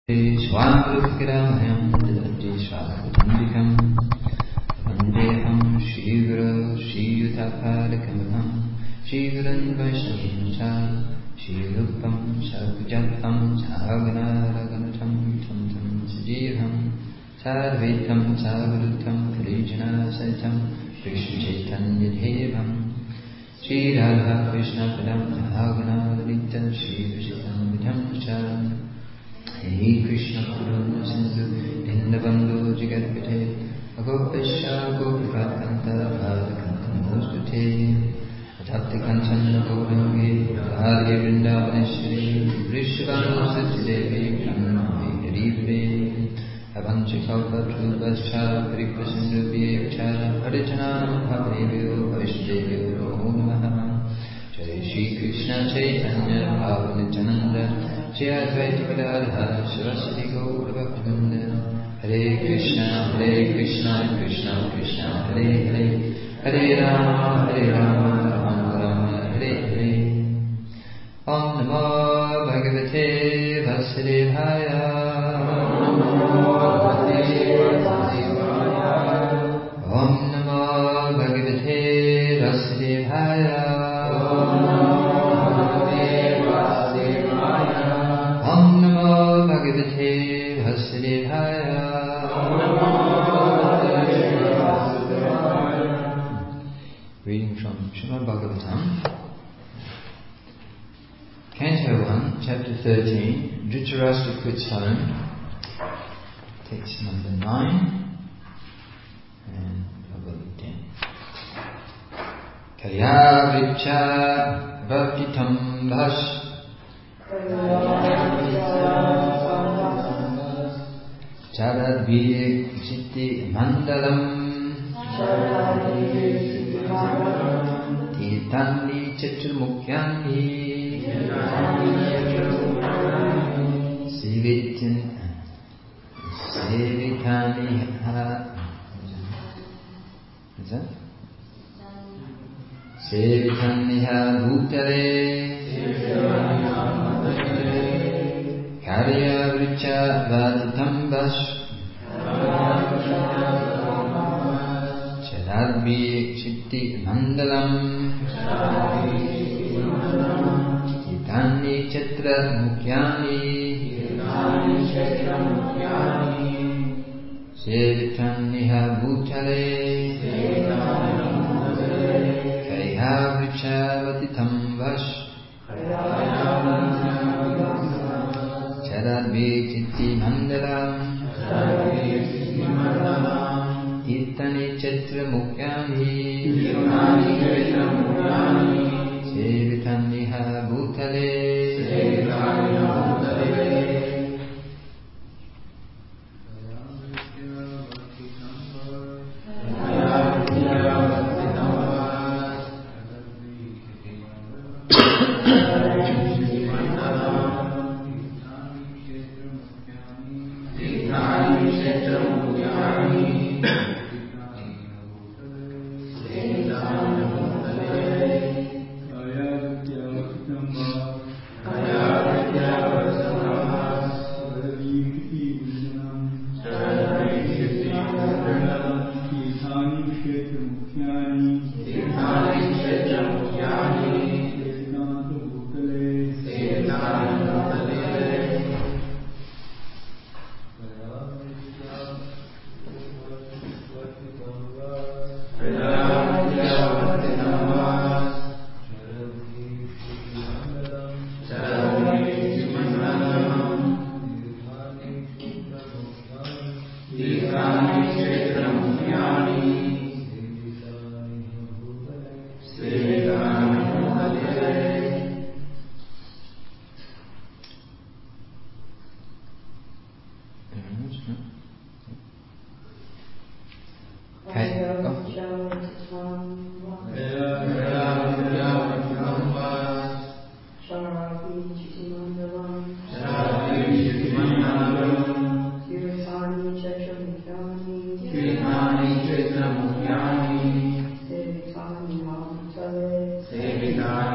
Swamrukiramaham Dadati Swamrukandikam Vandeham Shri Guru Shri Yutapadakam Shri Gurun Vaishnavam Cha Shri Rupam Sarvajatam Sagana Raganatam Tam Tam Sajivham Sarvitam Sarvadutam Kalijana Saitam Krishna Chaitanya Devam Shri Radha Krishna Padam Sagana Lalita Shri Vishtam Vidham Cha Hare Krishna Purana Sindhu Dindabandhu Jagatpate Agopesha Gopikakanta Bhadakantam Mostute Atapti Kancana Gaurangi Radhe Vrindavaneshwari Vrishabhanu Satyadevi Pranamami Harive Avanchakalpa Trubhascha Kripasinubhyecha Harijanam Bhavevyo Vaishnavyo Namo Namaha Jai Shri Krishna Chaitanya Bhavanityananda Shri Advaita Gadadhara Saraswati Gaura Bhaktivinoda Hare Krishna Krishna Krishna Hare Hare Hare Rama Rama Rama Hare Hare Om Namo Bhagavate Vasudevaya Om Namo Bhagavate Vasudevaya Reading from Srimad Bhagavatam, Canto 1, Chapter 13, Dhritarashtra quits home, text number 9, and Bhagavad 10. Kaya vricha bhaktitam bhash Charadviye Chitti Mandalam Tirtani Chaturmukyani Sevitani Sevitaniha Bhutale Karya Vricha Vatitambash Charadvi Chitti Mandalam Titani Chatra Mukyani Sevitaniha Bhutale Kaya Vricha Vatitambash Charadvi Chitti Mandalam Tirtani Chatra Mukyani Sevitaniha Bhutale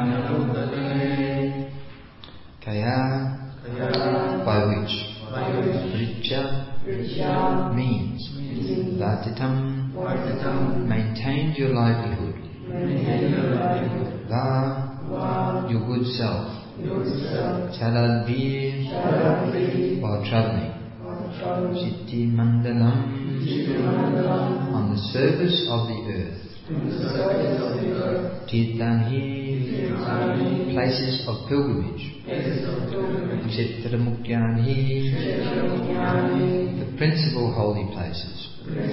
Kaya, by which Vricha means Vartitam, maintain your livelihood. Va, your good self. Chaladvi, while travelling. Chitti Mandalam, on the surface of the earth. Tirthanhi, places of pilgrimage. Kshetra Mukyani, the principal holy places.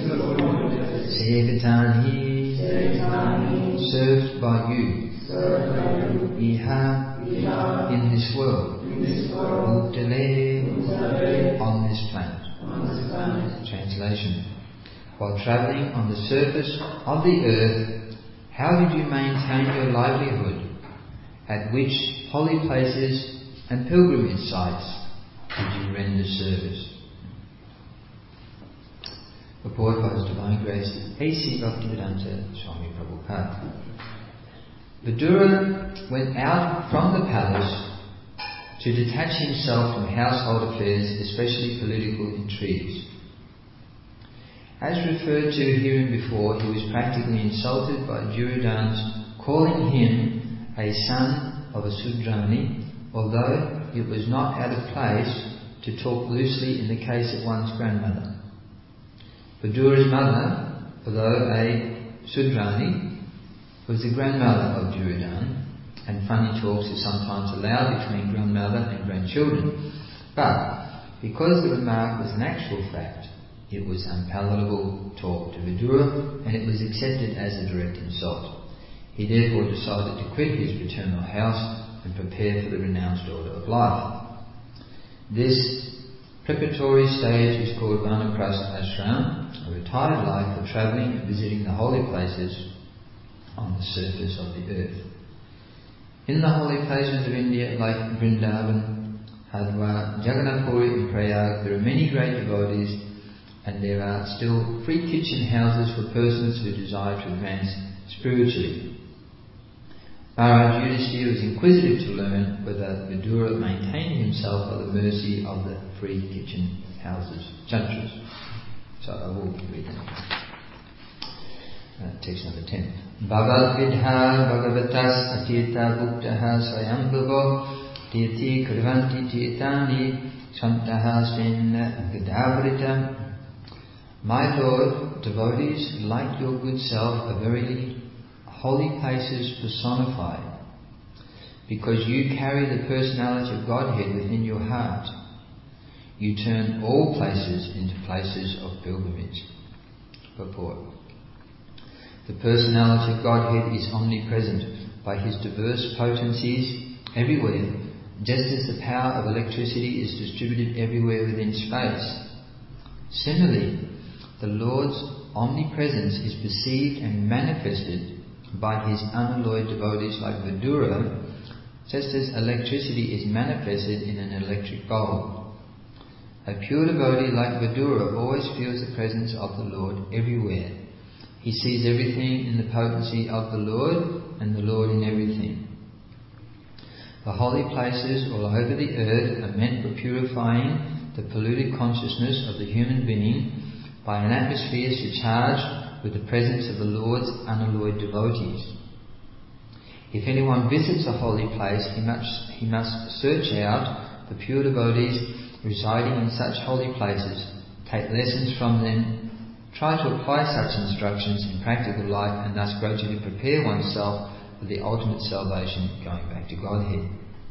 Sevatani, served by you. Iha, in this world. Bhutale, on this planet. Translation. While travelling on the surface of the earth, how did you maintain your livelihood? At which holy places and pilgrimage sites did you render service? Report by His Divine Grace A.C. Bhaktivedanta Swami Prabhupada. Vidura went out from the palace to detach himself from household affairs, especially political intrigues. As referred to herein before, he was practically insulted by Duryodhana's calling him a son of a Sudrani, although it was not out of place to talk loosely in the case of one's grandmother. Vidura's mother, although a Sudrani, was the grandmother of Duryodhana, and funny talks are sometimes allowed between grandmother and grandchildren. But because the remark was an actual fact, it was unpalatable talk to Vidura, and it was accepted as a direct insult. He therefore decided to quit his paternal house and prepare for the renounced order of life. This preparatory stage is called Vanaprastha Ashram, a retired life for travelling and visiting the holy places on the surface of the earth. In the holy places of India, like Vrindavan, Hardwar, Jagannath Puri and Prayag, there are many great devotees, and there are still free kitchen houses for persons who desire to advance spiritually. Maharaj Yudhishthira was inquisitive to learn whether Vidura maintained himself by the mercy of the free kitchen houses, chantras. So I will read them. Text number 10. Bhagavad Vidha Bhagavatas Atirtha Bhuktaha Swayambhavo Tirthi Kurvanti Tirthani Svantaha Svinna Gadavrita. My Lord, devotees like your good self are very holy places personified, because you carry the personality of Godhead within your heart. You turn all places into places of pilgrimage. Purport. The personality of Godhead is omnipresent by His diverse potencies everywhere, just as the power of electricity is distributed everywhere within space. Similarly, the Lord's omnipresence is perceived and manifested by His unalloyed devotees like Vidura, just as electricity is manifested in an electric bulb. A pure devotee like Vidura always feels the presence of the Lord everywhere. He sees everything in the potency of the Lord, and the Lord in everything. The holy places all over the earth are meant for purifying the polluted consciousness of the human being by an atmosphere surcharged with the presence of the Lord's unalloyed devotees. If anyone visits a holy place, he must search out the pure devotees residing in such holy places, take lessons from them, try to apply such instructions in practical life, and thus gradually prepare oneself for the ultimate salvation, going back to Godhead.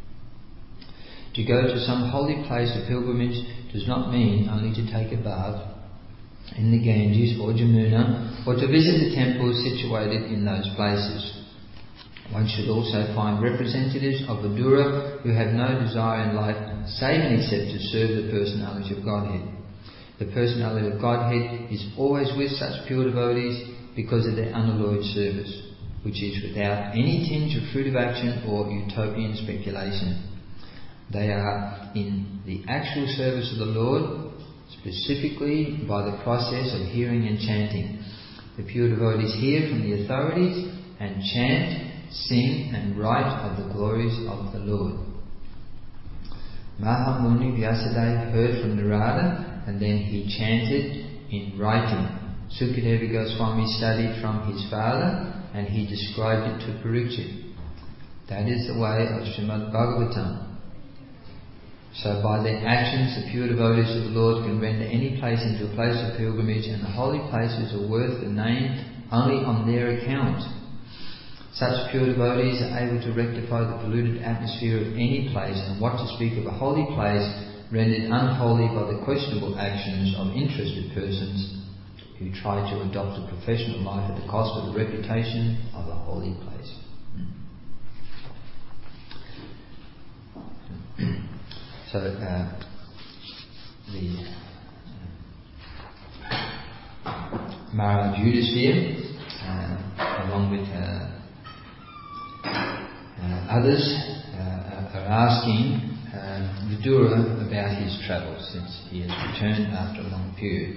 To go to some holy place of pilgrimage does not mean only to take a bath in the Ganges or Jamuna, or to visit the temples situated in those places. One should also find representatives of Vidura who have no desire in life save and except to serve the personality of Godhead. The personality of Godhead is always with such pure devotees because of their unalloyed service, which is without any tinge of fruit of action or utopian speculation. They are in the actual service of the Lord, specifically by the process of hearing and chanting. The pure devotees hear from the authorities and chant, sing and write of the glories of the Lord. Mahamuni Vyasadeva heard from Narada and then he chanted in writing. Sukadeva Goswami studied from his father, and he described it to Parikshit. That is the way of Srimad Bhagavatam. So by their actions, the pure devotees of the Lord can render any place into a place of pilgrimage, and the holy places are worth the name only on their account. Such pure devotees are able to rectify the polluted atmosphere of any place, and what to speak of a holy place rendered unholy by the questionable actions of interested persons who try to adopt a professional life at the cost of the reputation of a holy place. So the Maharaj Yudhisthira, along with others, are asking Vidura about his travels, since he has returned after a long period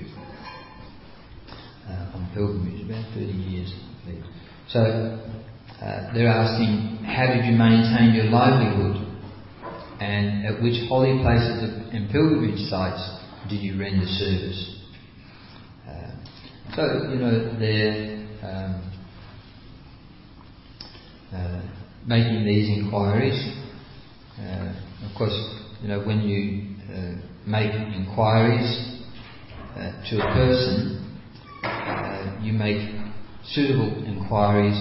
on pilgrimage, about 30 years, I believe. So they're asking, how did you maintain your livelihood? And at which holy places and pilgrimage sites did you render service? They're making these inquiries. Of course, when you make inquiries to a person, you make suitable inquiries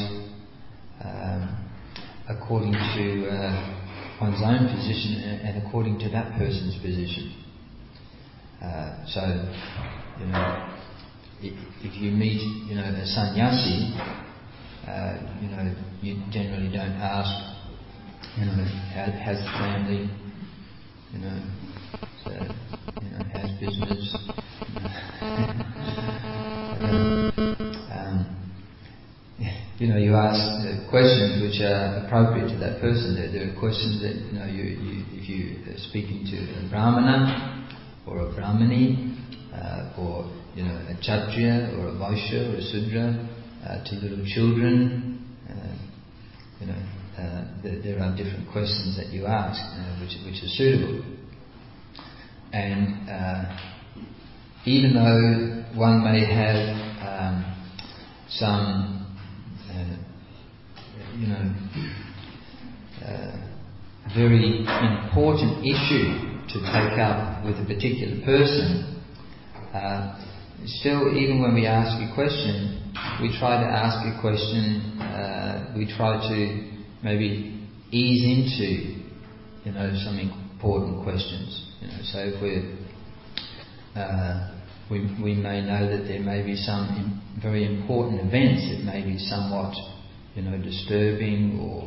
according to one's own position and according to that person's position. If you meet, a sannyasi, you generally don't ask, how's the family, how's business. You ask questions which are appropriate to that person. There are questions that, if you're speaking to a brahmana or a brahmani, or a kshatriya or a vaishya or a sudra, to little children, there are different questions that you ask, which are suitable. And even though one may have some very important issue to take up with a particular person, still, even when we ask a question, we try to ask a question, we try to maybe ease into, some important questions. So if we may know that there may be some very important events that may be somewhat, disturbing, or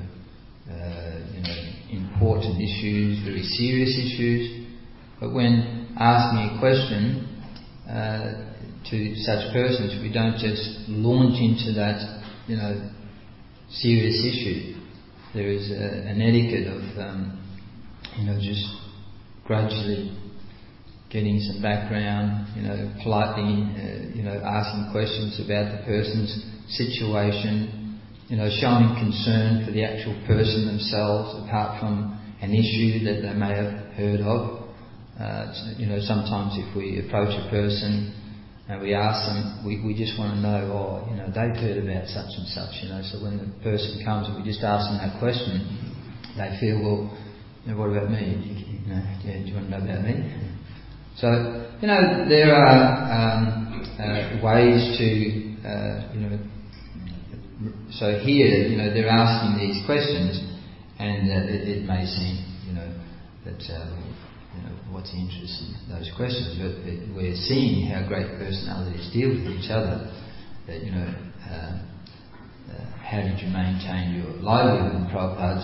important issues, very serious issues. But when asking a question to such persons, we don't just launch into that, serious issue. There is an etiquette of, just gradually getting some background, politely, asking questions about the person's situation, showing concern for the actual person themselves, apart from an issue that they may have heard of. Sometimes if we approach a person and we ask them, we just want to know, they've heard about such and such, so when the person comes and we just ask them that question, they feel, well, what about me? Do you want to know about me? So, there are ways to, so here, they're asking these questions, and it may seem, that, what's the interest in those questions? But we're seeing how great personalities deal with each other. That, how did you maintain your livelihood? And Prabhupada's,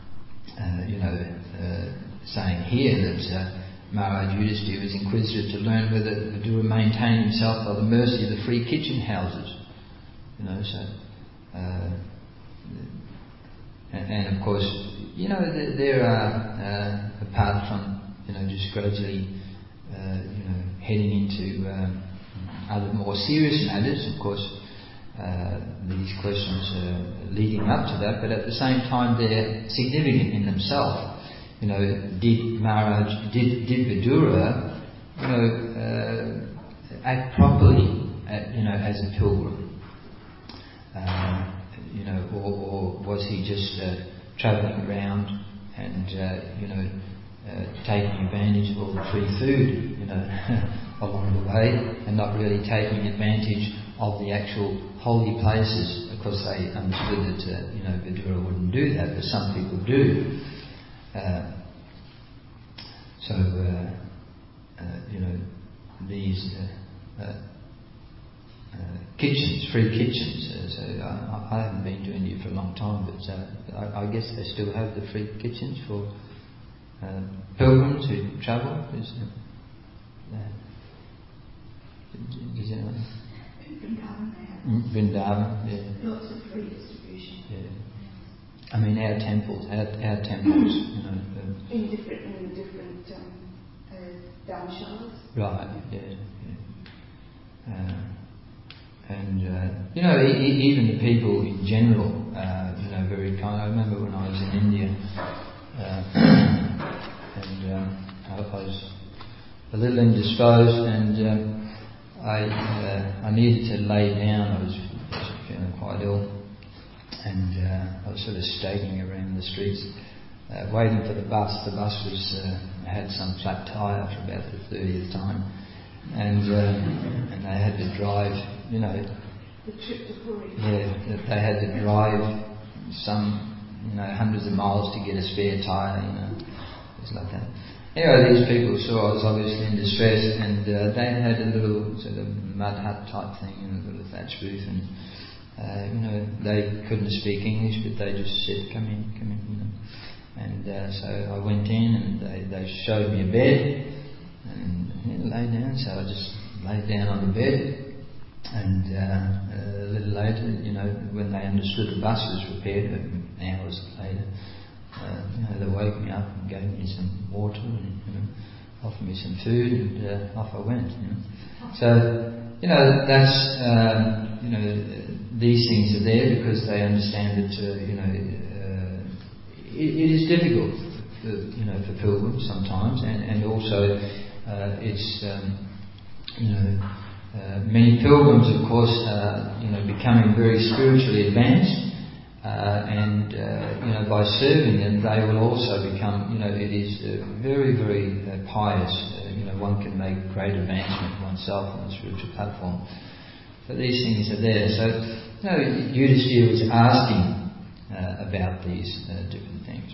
saying here that Maharaj Yudhisthira was inquisitive to learn whether Vidura maintained himself by the mercy of the free kitchen houses. And of course, there are, apart from, just gradually, heading into other more serious matters, of course, these questions are leading up to that, but at the same time they're significant in themselves. Did Vidura, properly, as a pilgrim? Or was he just travelling around and taking advantage of all the free food, along the way, and not really taking advantage of the actual holy places? Of course, they understood that Vidura wouldn't do that, but some people do. These kitchens, free kitchens. I haven't been to India for a long time, but I guess they still have the free kitchens for pilgrims who travel. Does anyone? Vrindavan they have. Vrindavan, yeah. Lots of free distribution. Yeah. I mean, our temples, in different dharmashalas. Right. Yeah. Even the people in general, very kind. I remember when I was in India, I was a little indisposed, and I needed to lay down. I was feeling quite ill, and I was sort of staggering around the streets, waiting for the bus. The bus had some flat tyre for about the 30th time, and they had to drive. The trip to Puri. Yeah, they had to drive some, hundreds of miles to get a spare tyre, things like that. Anyway, these people saw I was obviously in distress, and they had a little sort of mud hut type thing, a little thatch roof, and they couldn't speak English, but they just said, come in, and so I went in, and they showed me a bed, and lay down. So I just lay down on the bed. And a little later, when they understood the bus was prepared, hours later, they woke me up and gave me some water and offered me some food, and off I went. So that's these things are there because they understand that it is difficult for pilgrims sometimes, and also it's many pilgrims, of course, becoming very spiritually advanced, and by serving them, they will also become. It is very, very pious. One can make great advancement oneself on the spiritual platform. So these things are there. So, Yudhisthira was asking about these different things.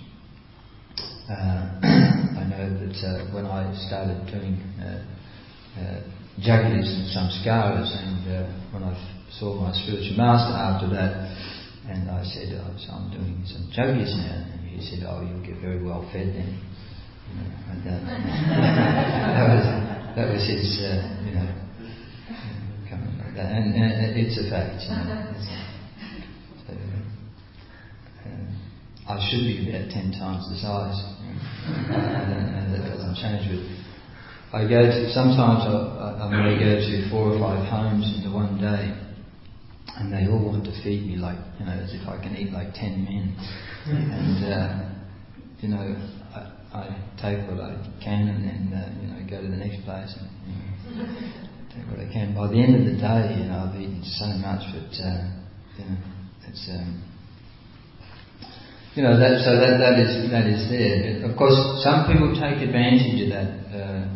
I know that when I started doing Jaglis and samskaras, and when I saw my spiritual master after that, and I said, so I'm doing some Jaglis now, and he said, you'll get very well fed then. And that was his, comment like that, and it's a fact. So, I should be about 10 times the size. I don't know, that doesn't change, but I go to, sometimes I may go to 4 or 5 homes in the one day, and they all want to feed me like, as if I can eat like 10 men. And, I take what I can, and then, go to the next place and, take what I can. By the end of the day, I've eaten so much, but, it's, that is there. Of course, some people take advantage of that,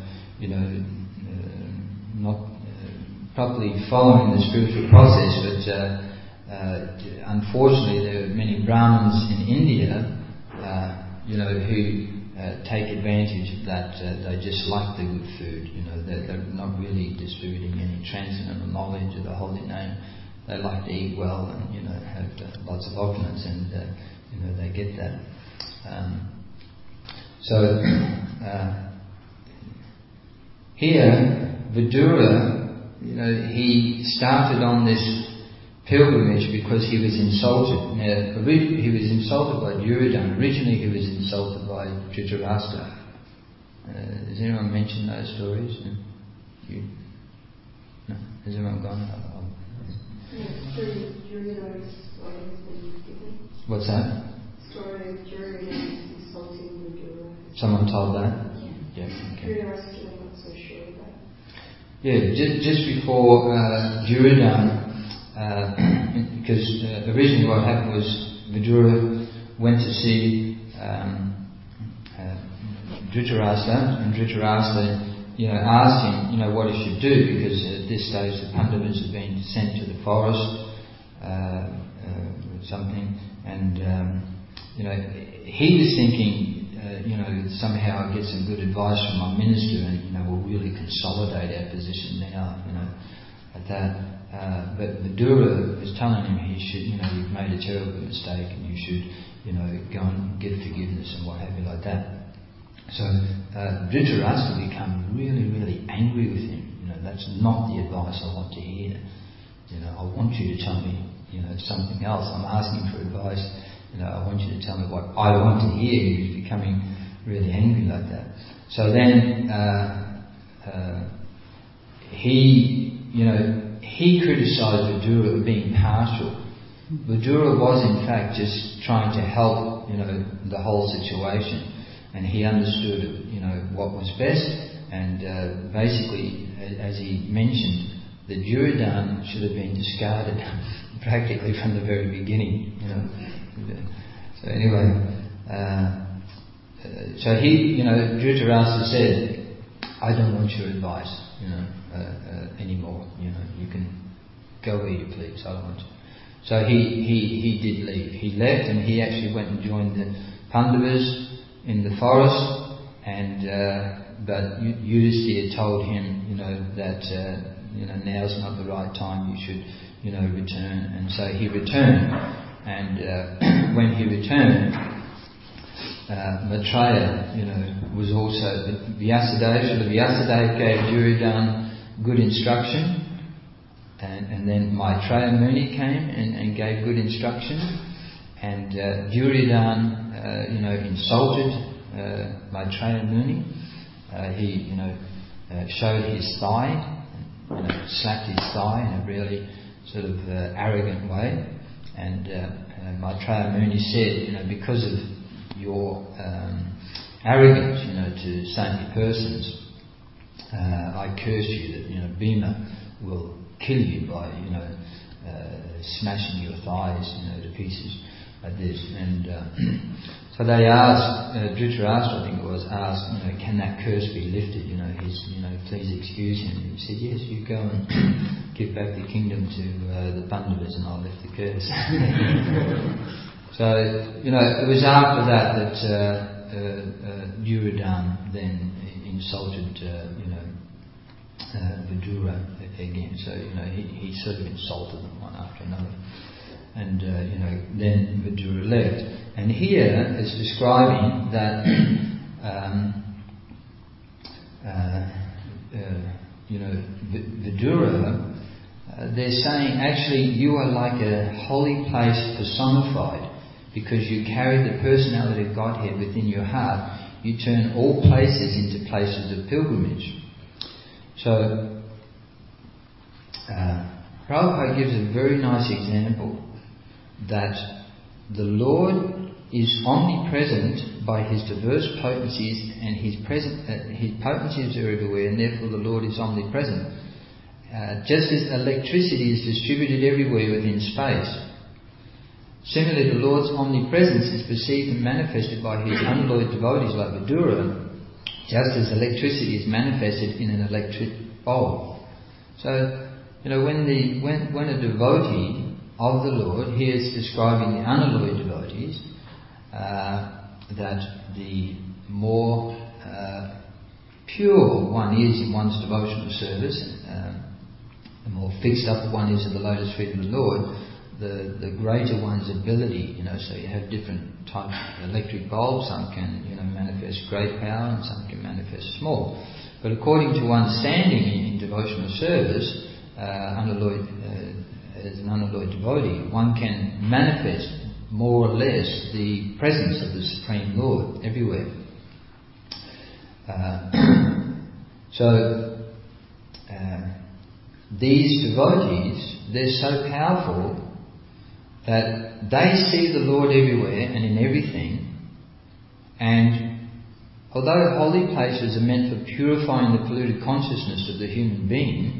not properly following the spiritual process, but unfortunately there are many Brahmins in India, who take advantage of that. They just like the good food, they're not really distributing any transcendental knowledge of the holy name. They like to eat well and, have lots of opulence, and, they get that. Here, Vidura, he started on this pilgrimage because he was insulted. Now, he was insulted by Duryodhana. Originally, he was insulted by Dhritarashtra. Has anyone mentioned those stories? No? Has everyone gone? What's that? Story of Duryodhana insulting Vidura. Someone told that? Yeah. Okay. Dhritarashtra, I'm not so sure about. just before Duryodhana, because originally what happened was Vidura went to see Dhritarashtra, and Dhritarashtra, asked him, what he should do, because at this stage the Pandavas had been sent to the forest, something, and he was thinking, somehow I'll get some good advice from my minister, and we'll really consolidate our position now, at that. But Vidura was telling him he should, you've made a terrible mistake, and you should, go and get forgiveness and what have you, like that. So Dhritarashtra became really, really angry with him. That's not the advice I want to hear. I want you to tell me, something else. I'm asking for advice. I want you to tell me what I want to hear. He was becoming really angry like that. So then he criticised Vidura for being partial. Vidura was in fact just trying to help, the whole situation. And he understood, what was best, and basically, as he mentioned, the Duryodhana should have been discarded practically from the very beginning. So anyway, so he, Dhritarashtra said, "I don't want your advice, anymore. You can go where you please. I don't want you." So he did leave. He left, and he actually went and joined the Pandavas in the forest, and but Yudhisthira told him, that now's not the right time. You should, return. And so he returned, and when he returned, Maitreya, was also Vyasadeva gave Duryodhana good instruction, and then Maitreya Muni came and gave good instruction, and Duryodhana insulted Maitreya Muni. He, showed his thigh, slapped his thigh in a really sort of arrogant way. And Maitreya Muni said, because of your arrogance, to saintly persons, I curse you that Bhima will kill you by smashing your thighs to pieces like this. And so they asked, Dhritarashtra, I think it was, asked, can that curse be lifted? Please excuse him. He said, yes, you go and give back the kingdom to the Pandavas, and I'll lift the curse. So it was after that Duryodhana then insulted Vidura again. So he sort of insulted them one after another. And then Vidura left. And here it's describing that Vidura, they're saying actually you are like a holy place personified, because you carry the personality of Godhead within your heart. You turn all places into places of pilgrimage. So Prabhupada gives a very nice example that the Lord is omnipresent by His diverse potencies, and His potencies are everywhere, and therefore the Lord is omnipresent. Just as electricity is distributed everywhere within space, similarly the Lord's omnipresence is perceived and manifested by His unalloyed devotees like Vidura, just as electricity is manifested in an electric bulb. So, when a devotee of the Lord, here it's describing the unalloyed devotees, that the more pure one is in one's devotional service, the more fixed up one is at the lotus feet of the Lord, the greater one's ability. So you have different types of electric bulbs. Some can manifest great power, and some can manifest small. But according to one's standing in devotional service, as an unalloyed devotee, one can manifest more or less the presence of the Supreme Lord everywhere. These devotees, they're so powerful that they see the Lord everywhere and in everything, and although holy places are meant for purifying the polluted consciousness of the human being,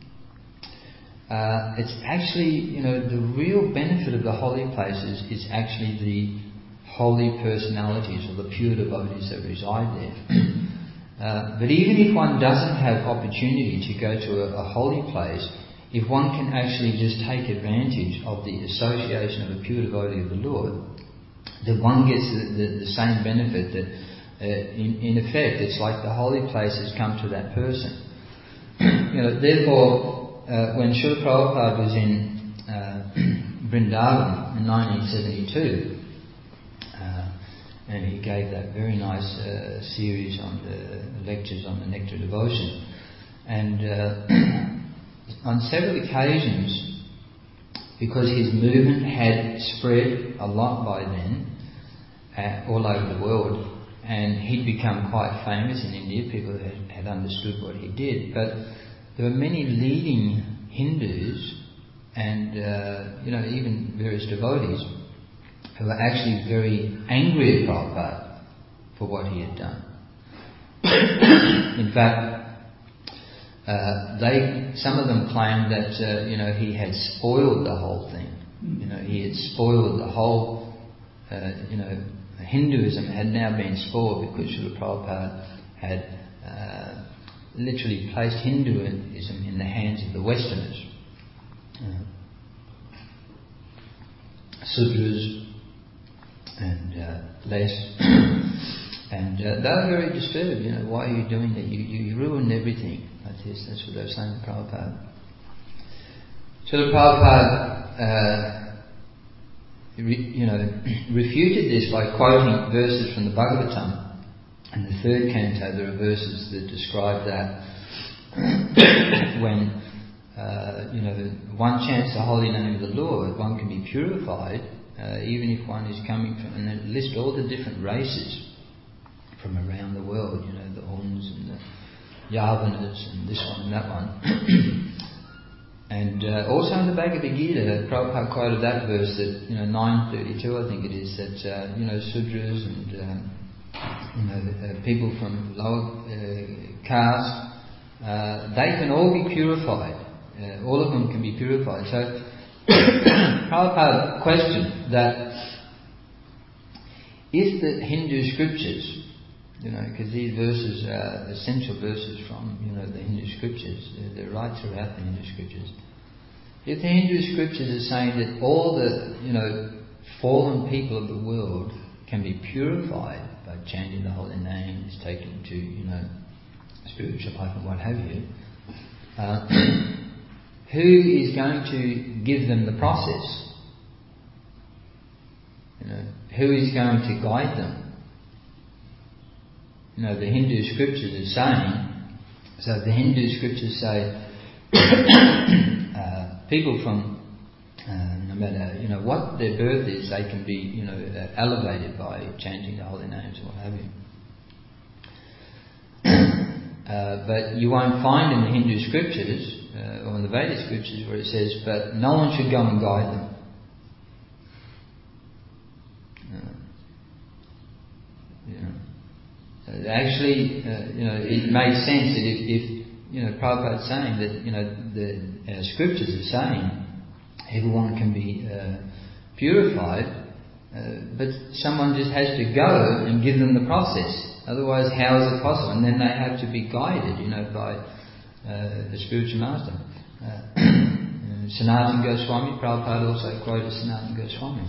it's actually, the real benefit of the holy places is actually the holy personalities or the pure devotees that reside there. But even if one doesn't have opportunity to go to a holy place, if one can actually just take advantage of the association of a pure devotee of the Lord, then one gets the same benefit that, in effect, it's like the holy places come to that person. Therefore, when Srila Prabhupada was in Vrindavan in 1972, and he gave that very nice series on the lectures on the Nectar Devotion, and on several occasions, because his movement had spread a lot by then all over the world, and he'd become quite famous in India. People had understood what he did, but there were many leading Hindus and even various devotees who were actually very angry at Prabhupada for what he had done. In fact, some of them claimed that he had spoiled the whole thing. He had spoiled the whole. Hinduism had now been spoiled because Srila Prabhupada had literally placed Hinduism in the hands of the Westerners, Sudras and less, and they were very disturbed. Why are you doing that? You ruined everything. That's what they were saying to Prabhupada. Srila Prabhupada refuted this by quoting verses from the Bhagavatam. In the third canto, there are verses that describe that when one chants the holy name of the Lord, one can be purified, even if one is coming from, and it lists all the different races from around the world. The Huns and the Yavanas and this one and that one. And also in the Bhagavad Gita, Prabhupada quoted that verse that 9:32, I think it is, that Sudras and people from lower caste, they can all be purified. All of them can be purified. So Prabhupada questioned that if the Hindu scriptures, because these verses are essential verses from the Hindu scriptures, they're right throughout the Hindu scriptures. If the Hindu scriptures are saying that all the fallen people of the world can be purified by chanting the holy name, is taken to spiritual life and what have you, who is going to give them the process? Who is going to guide them? The Hindu scriptures are saying, so the Hindu scriptures say people from no matter what their birth is, they can be elevated by chanting the holy names or what have you. But you won't find in the Hindu scriptures or in the Vedic scriptures where it says, but no one should go and guide them. Actually, it makes sense that if Prabhupada's saying that the scriptures are saying everyone can be purified, but someone just has to go and give them the process. Otherwise, how is it possible? And then they have to be guided, by the spiritual master. Sanatana Goswami, Prabhupada also quoted Sanatana Goswami.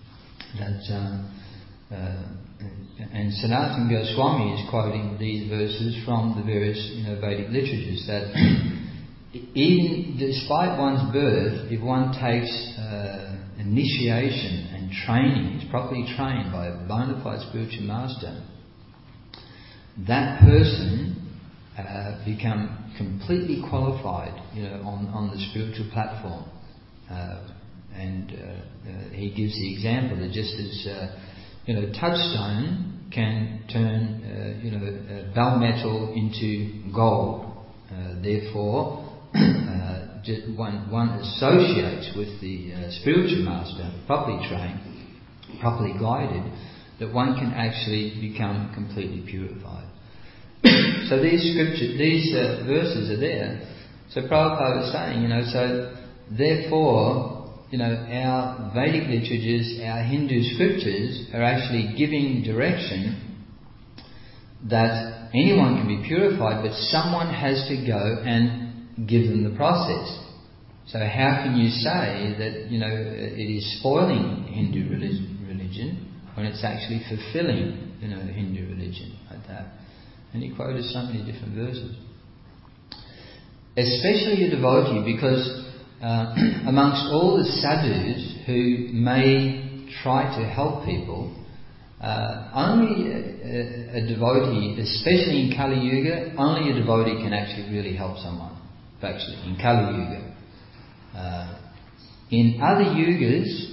And Sanatana Goswami is quoting these verses from the various Vedic literatures, that even despite one's birth, if one takes initiation and training, is properly trained by a bona fide spiritual master, that person become completely qualified on the spiritual platform. And he gives the example that just as touchstone can turn bell metal into gold. Therefore, one associates with the spiritual master, properly trained, properly guided, that one can actually become completely purified. So these verses are there. So Prabhupada was saying, so therefore, our Vedic literatures, our Hindu scriptures are actually giving direction that anyone can be purified, but someone has to go and give them the process. So how can you say that, it is spoiling Hindu religion when it's actually fulfilling, Hindu religion like that? And he quoted so many different verses. Especially a devotee, because amongst all the sadhus who may try to help people, only a devotee, especially in Kali Yuga, only a devotee can actually really help someone. Actually, in Kali Yuga. In other yugas,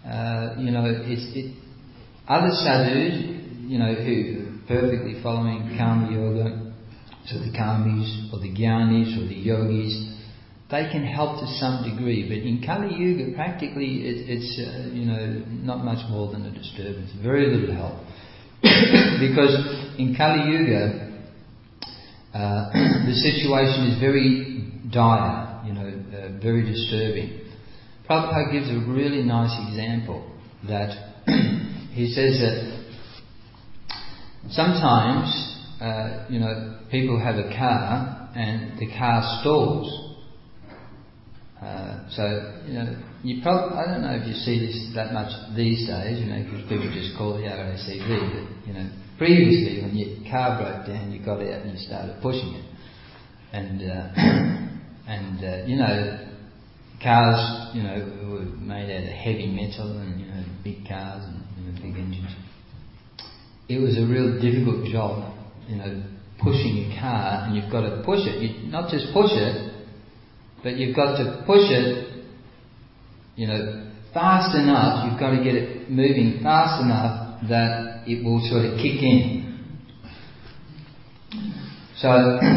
other sadhus, who are perfectly following Karma Yoga, so the Karmis or the Gyanis or the Yogis, they can help to some degree. But in Kali Yuga, practically it's not much more than a disturbance, very little help. Because in Kali Yuga, the situation is very dire, very disturbing. Prabhupada gives a really nice example that he says that sometimes, people have a car and the car stalls. You probably, I don't know if you see this that much these days, because people just call the RACV, but, previously when your car broke down, you got out and you started pushing it. Cars, were made out of heavy metal and, big cars and, big engines. It was a real difficult job, pushing a car, and you've got to push it. You not just push it, but you've got to push it, fast enough. You've got to get it moving fast enough that it will sort of kick in. So,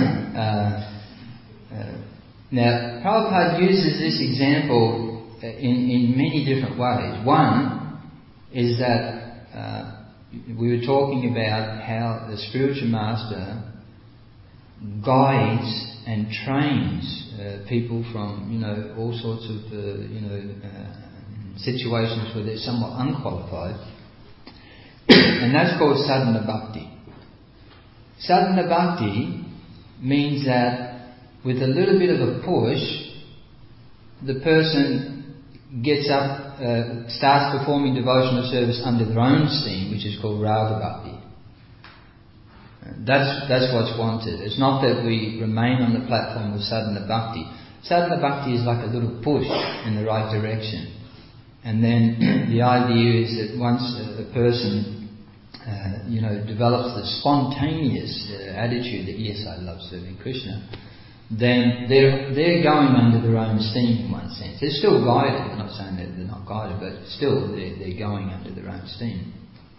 now Prabhupada uses this example in many different ways. One is that we were talking about how the spiritual master guides and trains people from all sorts of situations where they're somewhat unqualified, and that's called sadhana bhakti. Sadhana bhakti means that with a little bit of a push, the person gets up, starts performing devotional service under their own steam, which is called raga bhakti. That's what's wanted. It's not that we remain on the platform of sadhana bhakti. Sadhana bhakti is like a little push in the right direction. And then the idea is that once a person, develops the spontaneous attitude that yes, I love serving Krishna, then they're going under their own steam in one sense. They're still guided. I'm not saying that they're not guided, but still they're going under their own steam.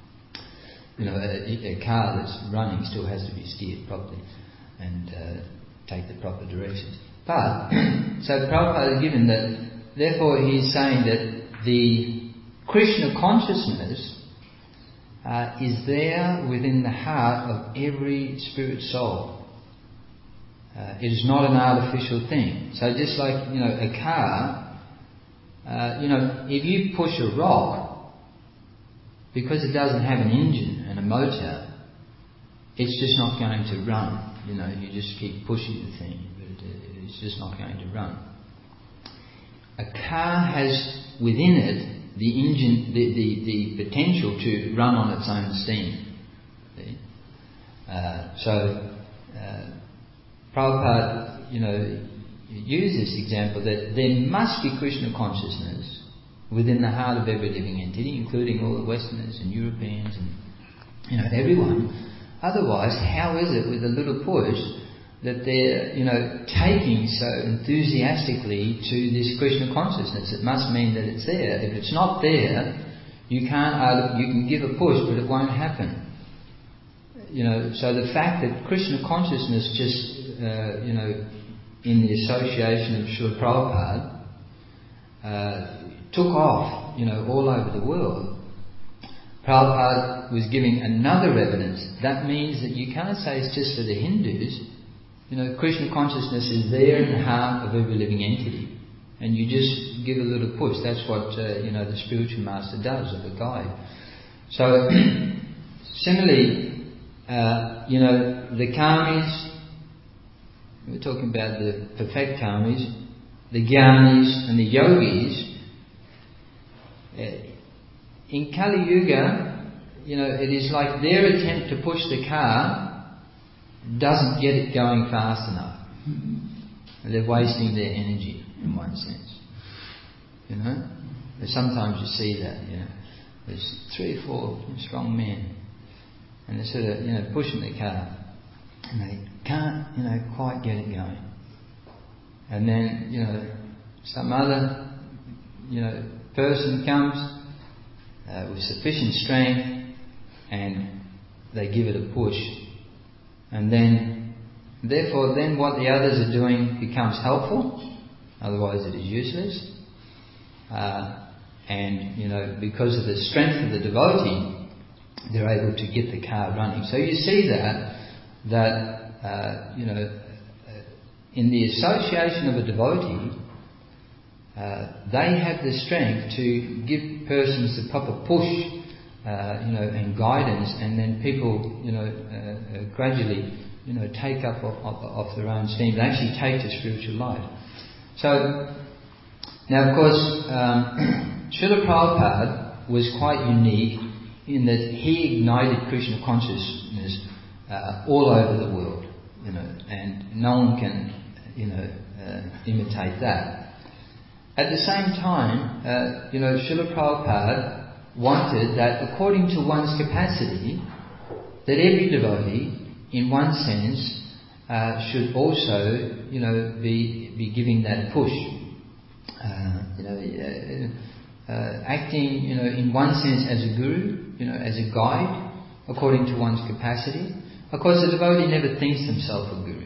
A car that's running still has to be steered properly and take the proper directions. But, so Prabhupada has given that, therefore he's saying that the Krishna consciousness is there within the heart of every spirit soul. It is not an artificial thing. So just like, a car, if you push a rock, because it doesn't have an engine and a motor, it's just not going to run. You just keep pushing the thing, but it's just not going to run. A car has within it the engine, the potential to run on its own steam. Prabhupada, used this example that there must be Krishna consciousness within the heart of every living entity, including all the Westerners and Europeans and everyone. Otherwise, how is it with a little push that they're taking so enthusiastically to this Krishna consciousness? It must mean that it's there. If it's not there, you can't. You can give a push, but it won't happen. So the fact that Krishna consciousness just in the association of Srila Prabhupada took off, all over the world, Prabhupada was giving another evidence. That means that you can't say it's just for the Hindus. Krishna consciousness is there in the heart of every living entity. And you just give a little push. That's what, the spiritual master does, or the guide. So, similarly, the karmis, we're talking about the perfect karmis, the jnanis and the yogis. In Kali Yuga, it is like their attempt to push the car doesn't get it going fast enough. They're wasting their energy, in one sense. Sometimes you see that, there's 3 or 4 strong men, and they're sort of, pushing the car, and they can't, quite get it going. And then, some other, person comes with sufficient strength, and they give it a push, and then, therefore, then what the others are doing becomes helpful. Otherwise, it is useless. And because of the strength of the devotee, they're able to get the car running. So you see that in the association of a devotee, they have the strength to give persons the proper push, and guidance, and then people, gradually, take up off their own steam. They actually take to spiritual life. So, now of course, Srila Prabhupada was quite unique in that he ignited Krishna consciousness all over the world, and no one can, imitate that. At the same time, Srila Prabhupada wanted that according to one's capacity, that every devotee, in one sense, should also, be giving that push. Acting, in one sense as a guru, as a guide, according to one's capacity. Of course, the devotee never thinks himself a guru.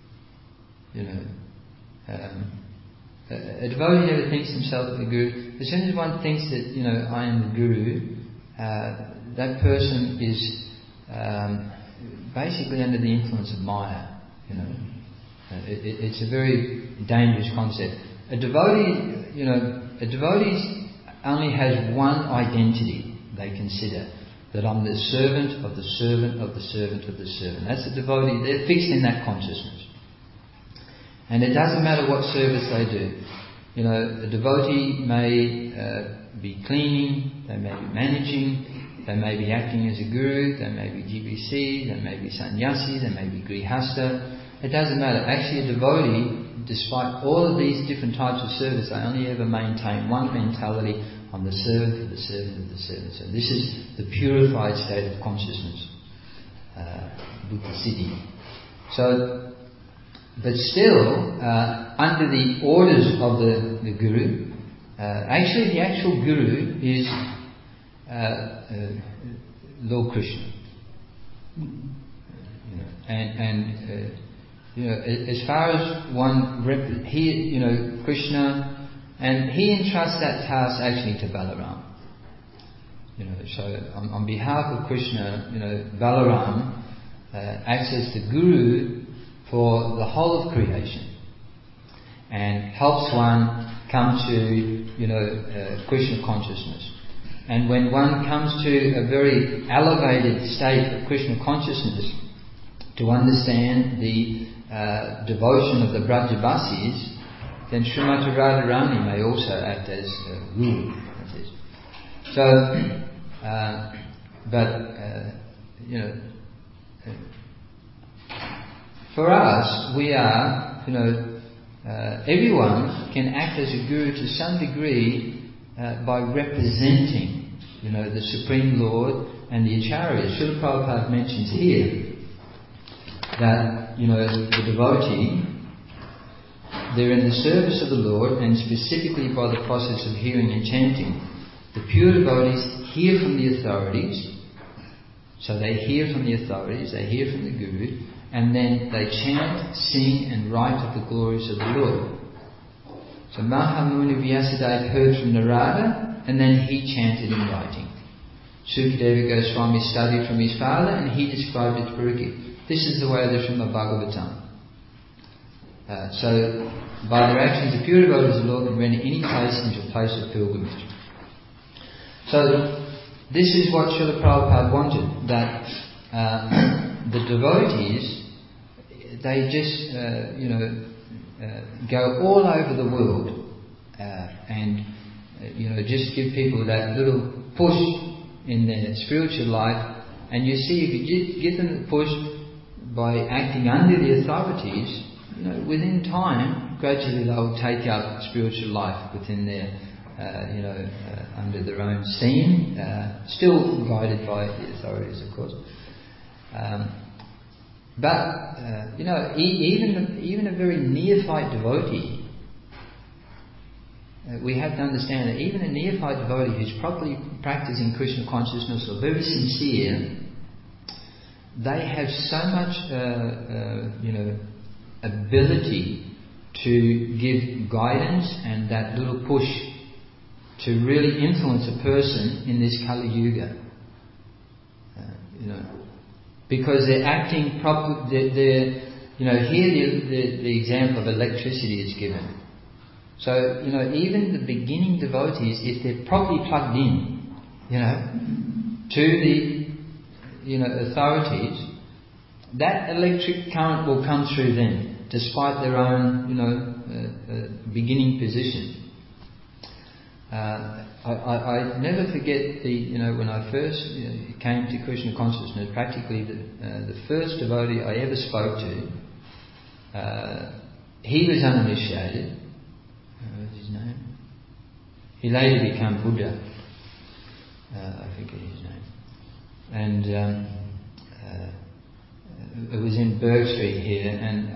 A devotee never thinks himself a guru. As soon as one thinks that, I am the guru, that person is basically under the influence of Maya. It's a very dangerous concept. A devotee, a devotee only has one identity they consider, that I'm the servant of the servant of the servant of the servant. That's a devotee. They're fixed in that consciousness. And it doesn't matter what service they do. A devotee may be cleaning, they may be managing, they may be acting as a guru, they may be GBC, they may be sannyasi, they may be grihasta. It doesn't matter. Actually, a devotee, despite all of these different types of service, they only ever maintain one mentality: I'm the servant of the servant of the servant. So this is the purified state of consciousness, Buddha Siddhi. So, but still, under the orders of the guru, actually the actual guru is Lord Krishna. As far as one Krishna, and he entrusts that task actually to Balaram. So on behalf of Krishna, Balaram acts as the guru for the whole of creation, and helps one come to Krishna consciousness. And when one comes to a very elevated state of Krishna consciousness, to understand the devotion of the Brajavasis, then Srimati Radharani may also act as guru. So, for us, we are, everyone can act as a guru to some degree by representing, the Supreme Lord and the Acharyas. Srila Prabhupada mentions here that, the devotee, they're in the service of the Lord, and specifically by the process of hearing and chanting. The pure devotees hear from the authorities, so they hear from the authorities, they hear from the Guru, and then they chant, sing and write of the glories of the Lord. So Mahamuni Vyasadeva heard from Narada, and then he chanted in writing. Sukadeva Goswami studied from his father, and he described it to Parikshit. This is the way of the Srimad Bhagavatam. So, by their actions, the pure devotees of the Lord can render any place into a place of pilgrimage. So, this is what Srila Prabhupada wanted, that the devotees, they just, go all over the world and, just give people that little push in their spiritual life. And you see, if you give them the push by acting under the authorities, within time, gradually they'll take up spiritual life within their, under their own steam, still guided by the authorities, of course. But even a very neophyte devotee, we have to understand that even a neophyte devotee who's properly practicing Krishna consciousness or very sincere, they have so much, ability to give guidance and that little push to really influence a person in this Kali Yuga. Because they're acting proper. Here the example of electricity is given. So even the beginning devotees, if they're properly plugged in, to the authorities, that electric current will come through them, despite their own beginning position. I never forget when I first came to Krishna consciousness. Practically the first devotee I ever spoke to, he was uninitiated. What was his name? He later became Buddha. I forget his name. And it was in Berg Street here, and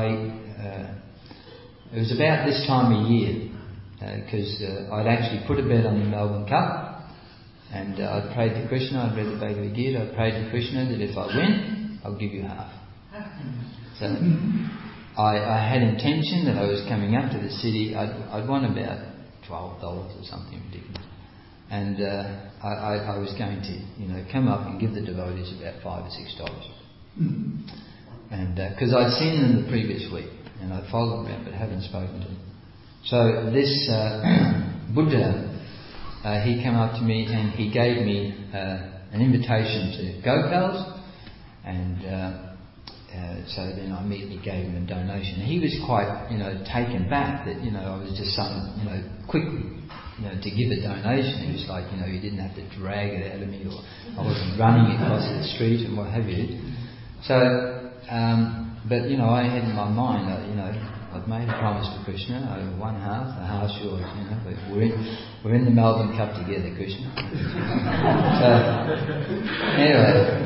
it was about this time of year, because I'd actually put a bet on the Melbourne Cup, and I'd prayed to Krishna, I'd read the Bhagavad Gita, I'd prayed to Krishna that if I win, I'll give you half. So I had intention that I was coming up to the city. I'd won about $12 or something ridiculous, and I was going to come up and give the devotees about $5 or $6, and because I'd seen them the previous week and I'd followed them around but haven't spoken to them. So this Buddha, he came up to me and he gave me an invitation to Gopal's, and so then I immediately gave him a donation. He was quite, taken back that, I was just quickly, to give a donation. He was like, you didn't have to drag it out of me, or I wasn't running across the street and what have you. So, but I had in my mind that, I've made a promise to Krishna, one half, the half's yours, we're in the Melbourne Cup together, Krishna. So, anyway,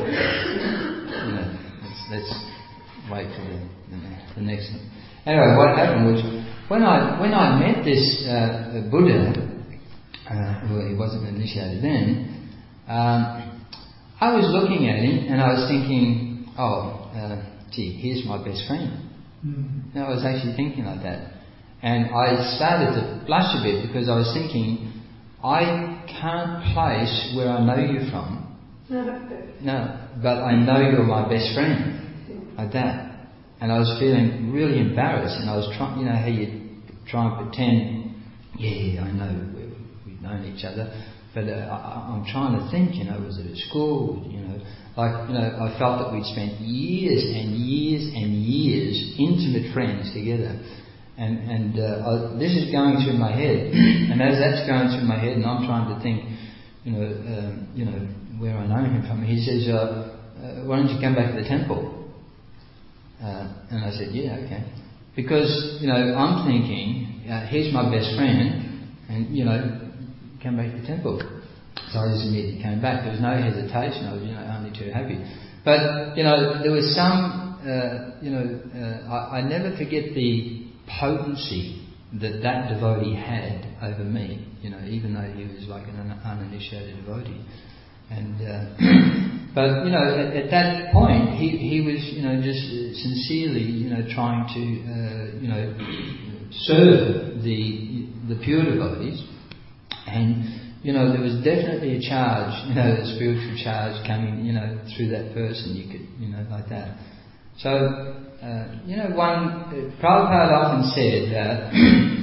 let's wait for the next one. Anyway, what happened was, when I met this Buddha, well, he wasn't initiated then, I was looking at him and I was thinking, here's my best friend. I was actually thinking like that. And I started to blush a bit because I was thinking, I can't place where I know you from. No, but I know you're my best friend. Like that. And I was feeling really embarrassed, and I was trying, how you try and pretend, I know we've known each other, but I'm trying to think, was it at school, I felt that we'd spent years and years and years intimate friends together, and this is going through my head, and as that's going through my head, and I'm trying to think, where I know him from, he says, why don't you come back to the temple? And I said, yeah, okay, because I'm thinking, here's my best friend, and come back to the temple. So I just immediately came back. There was no hesitation. I was, only too happy. But, there was some, I never forget the potency that devotee had over me, even though he was like an uninitiated devotee. And, but, at that point, he was, just sincerely, trying to, serve the pure devotees. And there was definitely a charge, a spiritual charge coming, through that person. You could, like that. So, Prabhupada often said that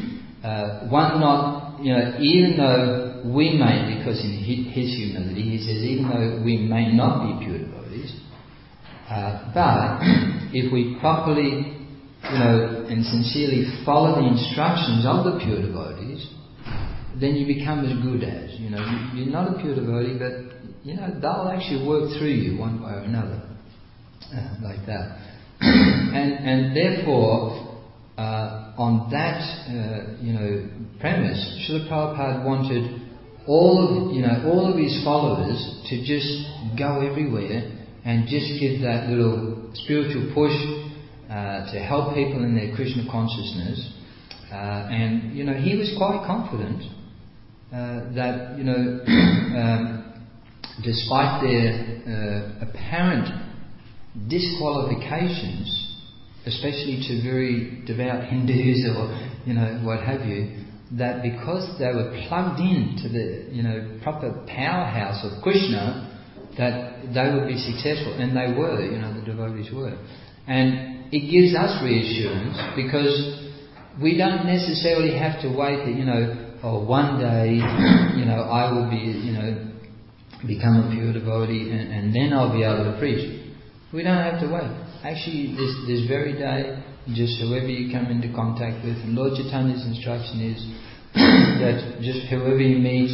even though we may, because in his humility, he says, even though we may not be pure devotees, but if we properly, and sincerely follow the instructions of the pure devotees, then you become as good as. You're not a pure devotee, but they'll actually work through you one way or another, like that. And therefore, on that premise, Srila Prabhupada wanted all of his followers to just go everywhere and just give that little spiritual push to help people in their Krishna consciousness. And he was quite confident that despite their apparent disqualifications, especially to very devout Hindus or what have you, that because they were plugged into the proper powerhouse of Krishna, that they would be successful, and they were. The devotees were, and it gives us reassurance because we don't necessarily have to wait that one day I will be become a pure devotee and then I'll be able to preach. We don't have to wait. Actually, this very day, just whoever you come into contact with, and Lord Chaitanya's instruction is that just whoever you meet,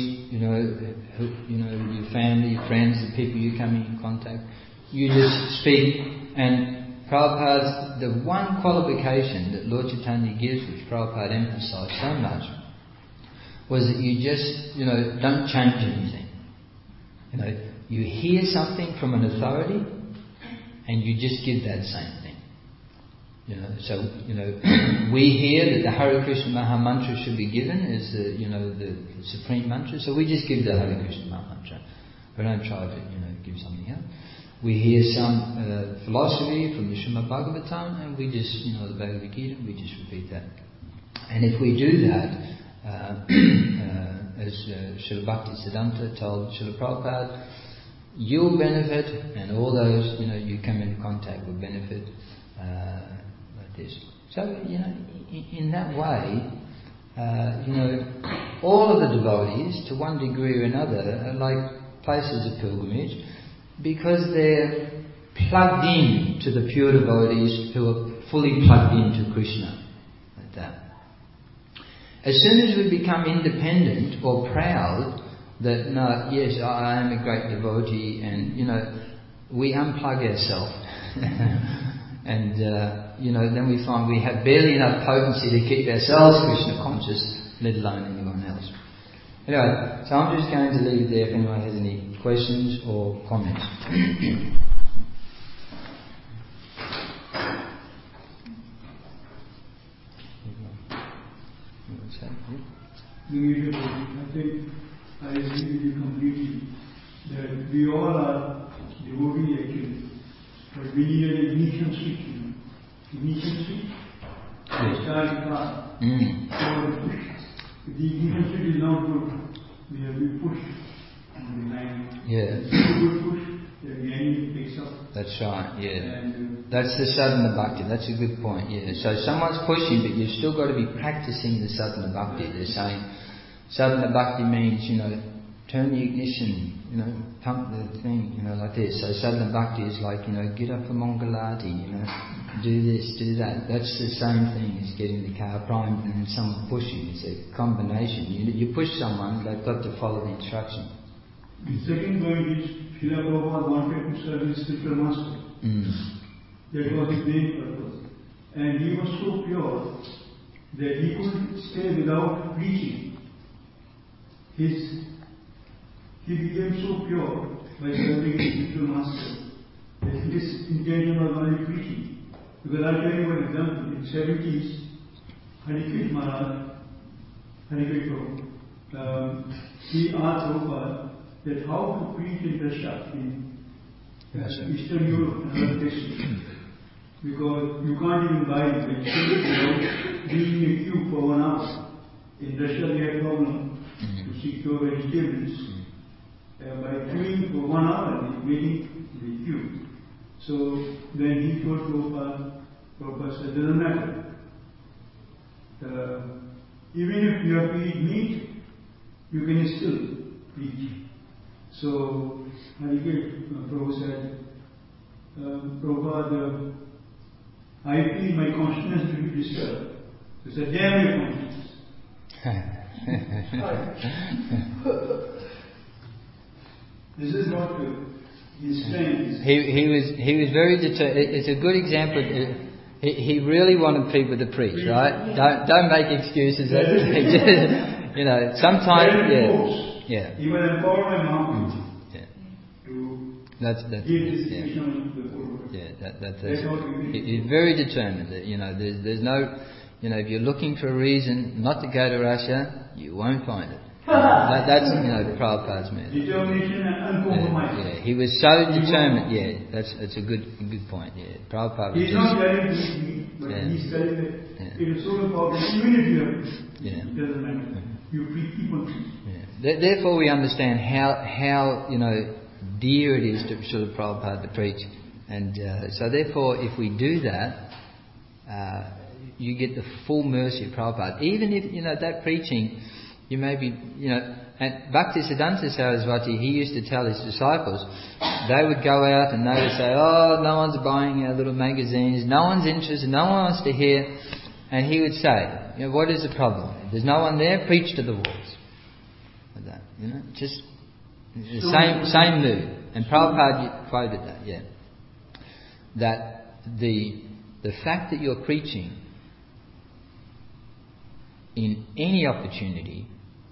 your family, your friends, the people you come in contact, you just speak. And Prabhupada's, the one qualification that Lord Chaitanya gives, which Prabhupada emphasized so much, was that you just, don't change anything. You hear something from an authority, and you just give that same thing. We hear that the Hare Krishna Maha Mantra should be given as the supreme mantra, so we just give the Hare Krishna Maha Mantra. We don't try to, give something else. We hear some philosophy from the Srimad Bhagavatam, and we just, the Bhagavad Gita, we just repeat that. And if we do that, as Srila Bhaktisiddhanta told Srila Prabhupada, you'll benefit, and all those you come into contact will benefit like this. So in that way, all of the devotees, to one degree or another, are like places of pilgrimage, because they're plugged in to the pure devotees who are fully plugged into Krishna, like that. As soon as we become independent or proud that, no, yes, I am a great devotee, and, we unplug ourselves, and, then we find we have barely enough potency to keep ourselves Krishna conscious, let alone anyone else. Anyway, so I'm just going to leave it there if anyone has any questions or comments. I think I agree with you completely that we all are devotees actually, but we need an ignition switch. Ignition switch, starting fast. So if the ignition switch is not good, we have to push on the line. Yeah. If it's a good push, then the enemy picks up. That's right, yeah. That's the sadhana bhakti. That's a good point, yeah. So someone's pushing, but you've still got to be practicing the sadhana bhakti. They're saying sadhana bhakti means, turn the ignition, pump the thing, like this. So sadhana bhakti is like, get up for Mangalati, do this, do that. That's the same thing as getting the car primed and someone pushing. It's a combination. You push someone, they've got to follow the instruction. The second point is, Srila Prabhupada wanted to serve his spiritual master. That was his main purpose. And he was so pure that he could stay without preaching. He became so pure by serving his spiritual master that his intention was only preaching. Because I'll tell you one example. In the 70s, Harikrit Maharaj, he asked Prabhupada that how to preach in Russia, in Eastern Europe and other places. Because you can't even buy the vegetables without being in a queue for 1 hour. In Russia, they had problem to stick to vegetables. By queuing for 1 hour, they waiting the queue. So then he told Prabhupada said, doesn't matter. Even if you have to eat meat, you can still eat. So Prabhupada said, Prabhupada, I feel my consciousness to be disturbed. He said, damn your consciousness. This is not his strength. He was very determined. It's a good example. He really wanted people to preach, right? Don't make excuses. You know, sometimes, yeah. He was empowered by Mahaprabhu. That's he's very determined. That, you know, there's no, you know, if you're looking for a reason not to go to Russia, you won't find it. That's you know Prabhupada's man. Determination and uncompromised. Yeah, he was so determined. Yeah, that's a good point. Yeah, Prabhupada was he's not very me, but he's telling that it is so important. Even if you have, it doesn't matter. You keep on preaching. Yeah. Therefore, we understand how you know dear it is to Srila Prabhupada to preach, and so therefore, if we do that, you get the full mercy of Prabhupada. Even if you know that preaching. You may be, you know, and Bhaktisiddhanta Saraswati, he used to tell his disciples, they would go out and they would say, oh, no one's buying our little magazines, no one's interested, no one wants to hear. And he would say, you know, what is the problem? If there's no one there, preach to the walls. Like that, you know, just the same mood. And Prabhupada quoted that, yeah. That the fact that you're preaching in any opportunity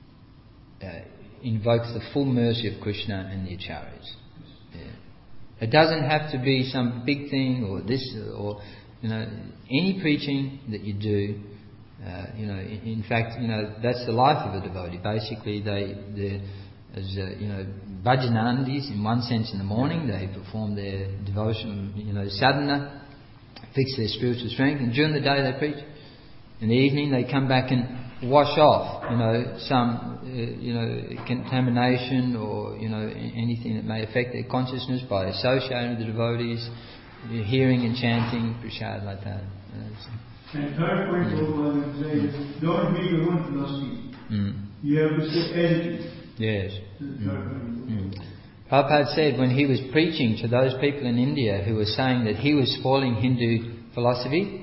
invokes the full mercy of Krishna and the acharyas. Yeah. It doesn't have to be some big thing or this or you know any preaching that you do. You know, in fact, you know that's the life of a devotee. Basically, they're as you know bhajanandis in one sense in the morning they perform their devotion, you know, sadhana, fix their spiritual strength, and during the day they preach. In the evening they come back and wash off, you know, some, you know, contamination or, you know, anything that may affect their consciousness by associating with the devotees, hearing and chanting, prasad like that. And third point, Prabhupada would say, don't make your own philosophy. You have to say anything. Yes. Prabhupada said when he was preaching to those people in India who were saying that he was spoiling Hindu philosophy,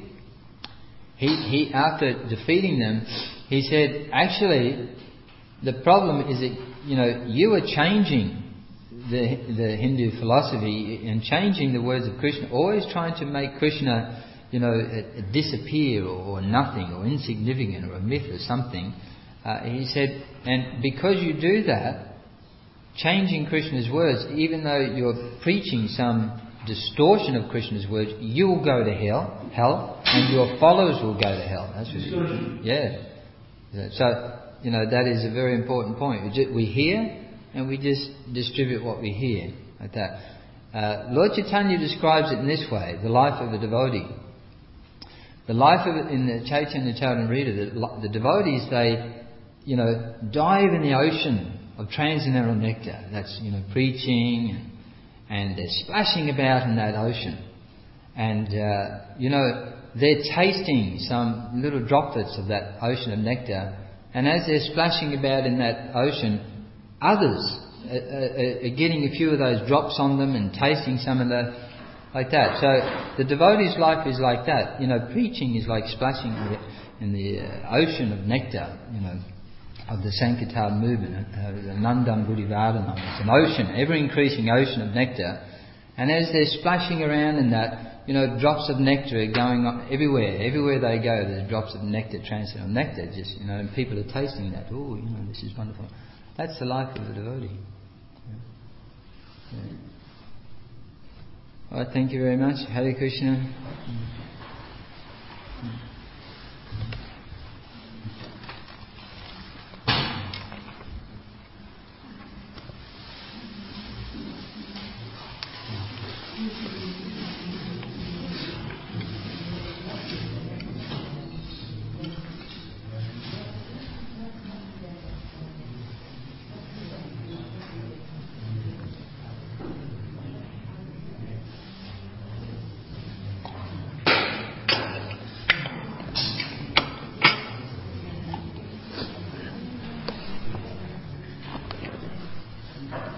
he after defeating them, he said, actually, the problem is that, you know, you are changing the Hindu philosophy and changing the words of Krishna, always trying to make Krishna, you know, disappear or nothing or insignificant or a myth or something. He said, and because you do that, changing Krishna's words, even though you're preaching some distortion of Krishna's words, you will go to hell, and your followers will go to hell. That's what yeah. So, you know, that is a very important point. We hear and we just distribute what we hear, like that. Lord Chaitanya describes it in this way: the life of a devotee. The life of it in the Chaitanya Charitamrita, the devotees, they, you know, dive in the ocean of transcendental nectar. That's, you know, preaching, and they're splashing about in that ocean, and you know, they're tasting some little droplets of that ocean of nectar, and as they're splashing about in that ocean, others are getting a few of those drops on them and tasting some of the, like that. So the devotee's life is like that. You know, preaching is like splashing in the ocean of nectar, you know, of the Sankirtan movement, the Nandam Buddhivardhanam. It's an ocean, ever-increasing ocean of nectar. And as they're splashing around in that, you know, drops of nectar are going on everywhere. Everywhere they go, there's drops of nectar, transcendental nectar. Just, you know, and people are tasting that. Oh, you know, this is wonderful. That's the life of a devotee. Yeah. All right, thank you very much. Hare Krishna. Thank you.